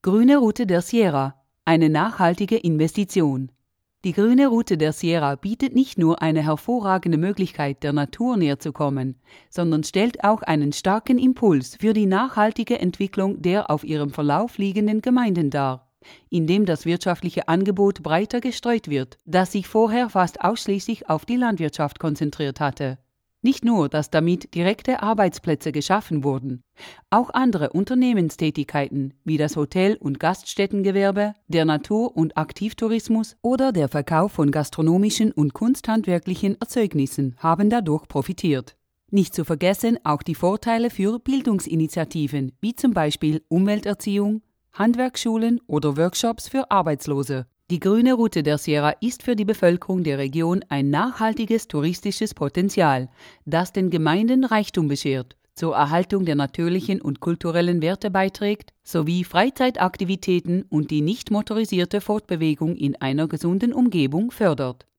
Grüne Route der Sierra – eine nachhaltige Investition. Die Grüne Route der Sierra bietet nicht nur eine hervorragende Möglichkeit, der Natur näher zu kommen, sondern stellt auch einen starken Impuls für die nachhaltige Entwicklung der auf ihrem Verlauf liegenden Gemeinden dar, indem das wirtschaftliche Angebot breiter gestreut wird, das sich vorher fast ausschließlich auf die Landwirtschaft konzentriert hatte. Nicht nur, dass damit direkte Arbeitsplätze geschaffen wurden, auch andere Unternehmenstätigkeiten wie das Hotel- und Gaststättengewerbe, der Natur- und Aktivtourismus oder der Verkauf von gastronomischen und kunsthandwerklichen Erzeugnissen haben dadurch profitiert. Nicht zu vergessen auch die Vorteile für Bildungsinitiativen wie zum Beispiel Umwelterziehung, Handwerksschulen oder Workshops für Arbeitslose. Die Grüne Route der Sierra ist für die Bevölkerung der Region ein nachhaltiges touristisches Potenzial, das den Gemeinden Reichtum beschert, zur Erhaltung der natürlichen und kulturellen Werte beiträgt, sowie Freizeitaktivitäten und die nicht motorisierte Fortbewegung in einer gesunden Umgebung fördert.